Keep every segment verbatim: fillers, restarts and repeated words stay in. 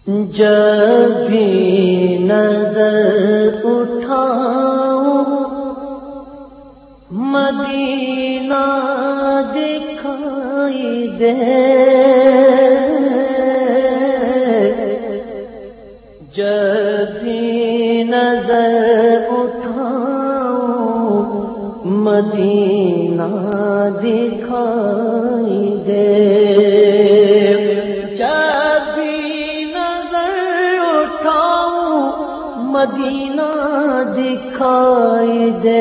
جب بھی نظر اٹھاؤں مدینہ دکھائی دے، جب بھی نظر اٹھاؤں مدینہ دکھائی دے، جب بھی نظر اٹھاؤں مدینہ دکھائی دے،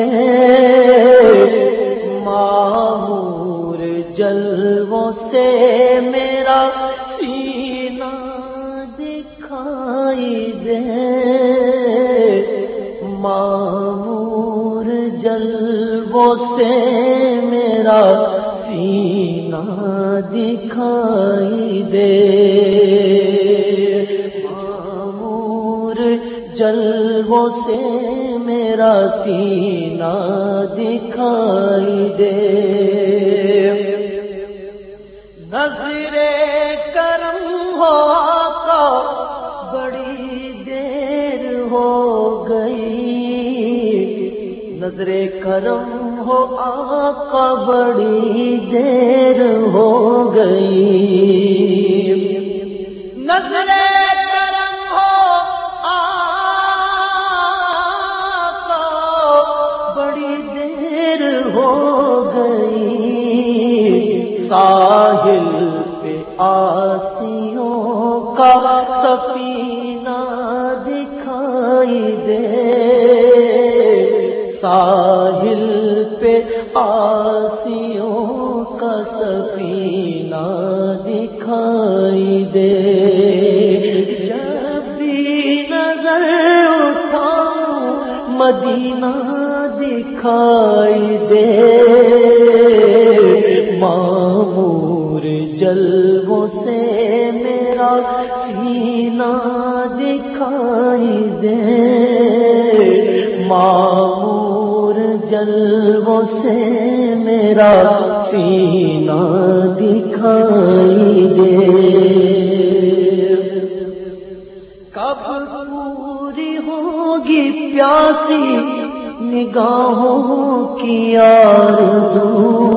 معمور جلووں سے میرا سینہ دکھائی دے، معمور جلووں سے میرا سینہ دکھائی دے، معمور جلووں سے میرا سینہ دکھائی دے، نظر کرم ہو آقا بڑی دیر ہو گئی، نظر کرم ہو آقا بڑی دیر ہو گئی، نظر کرم ہو آقا بڑی دیر ہو گئی، ساحل پہ آسیوں کا سفینہ دکھائی دے، ساحل پہ آسیوں کا سفینہ دکھائی دے، جب بھی نظر اٹھاؤں مدینہ دکھائی دے، معمور جلووں سے میرا سینہ دکھائی دے، معمور جلووں سے میرا سینہ دکھائی دے، کب پوری ہوگی پیاسی نگاہوں کی آرزو،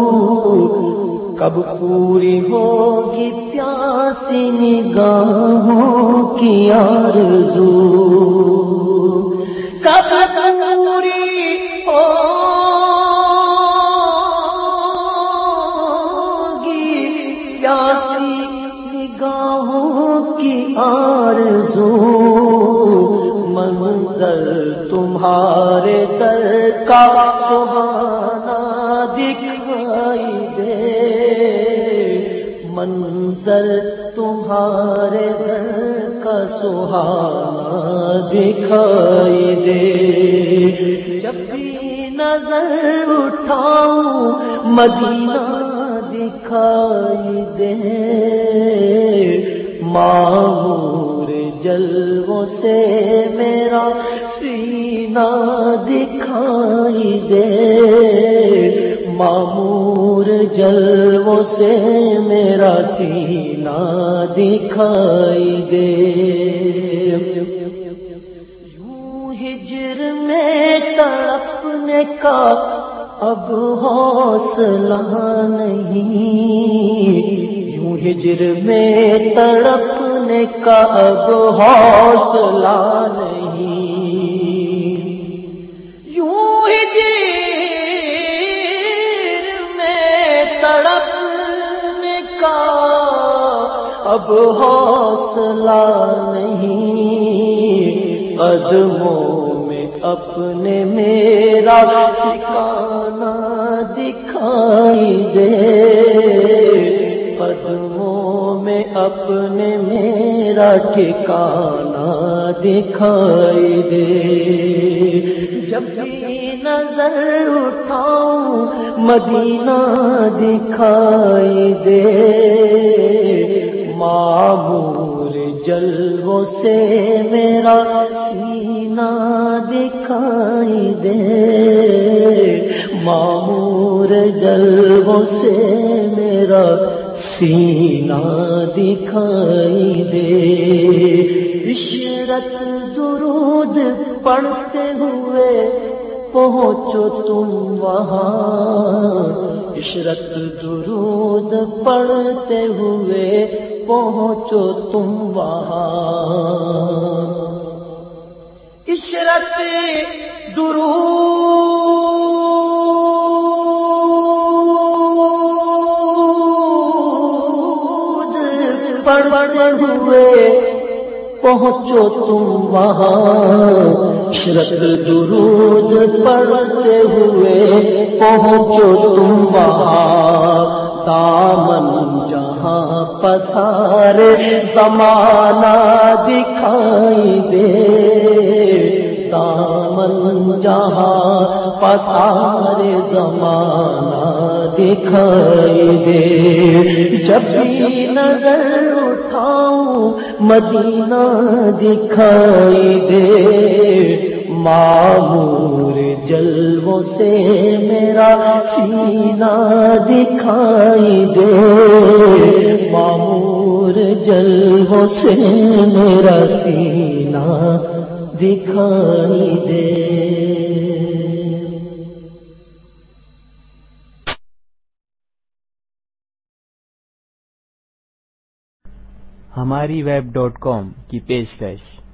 کب پوری ہوگی پیاسی نگاہوں کی آرزو، کب پوری ہوگی پیاسی نگاہوں کی آرزو، منظر تمہارے در کا سہانا دکھائی دے، منظر تمہارے در کا سہانا دکھائی دے، جب بھی نظر اٹھاؤں مدینہ دکھائی دے، معمور جلووں سے میرا سینہ دکھائی دے، معمور جلووں سے میرا سینہ دکھائی دے، یوں ہجر میں تڑپنے کا اب حوصلہ نہیں، یوں ہجر میں تڑپنے کا اب حوصلہ نہیں، یوں ہجر میں تڑپنے کا اب حوصلہ نہیں، قدموں میں اپنے میرا ٹھکانہ دکھائی دے، قدموں میں اپنے میرا ٹھکانہ دکھائی دے، جب بھی نظر اٹھاؤں مدینہ دکھائی دے، معمور جلووں سے میرا سینہ دکھائی دے، معمور جلووں سے میرا سینہ دکھائی دے، عشرت درود پڑھتے ہوئے پہنچو تم وہاں، عشرت درود پڑھتے ہوئے پہنچو تم وہاں، عشرت درود پڑھتے ہوئے پہنچو تم وہاں، عشرت درود پڑھتے ہوئے پہنچو تم وہاں، دامن جہاں پسارے زمانہ دکھائی دے، دامن جہاں پسارے زمانہ دکھائی دے، جب بھی نظر اٹھاؤں مدینہ دکھائی دے، معمور جلووں سے میرا سینہ دکھائی دے، معمور جلووں سے میرا سینہ دکھائی دے۔ ہماری ویب ڈاٹ کام کی پیشکش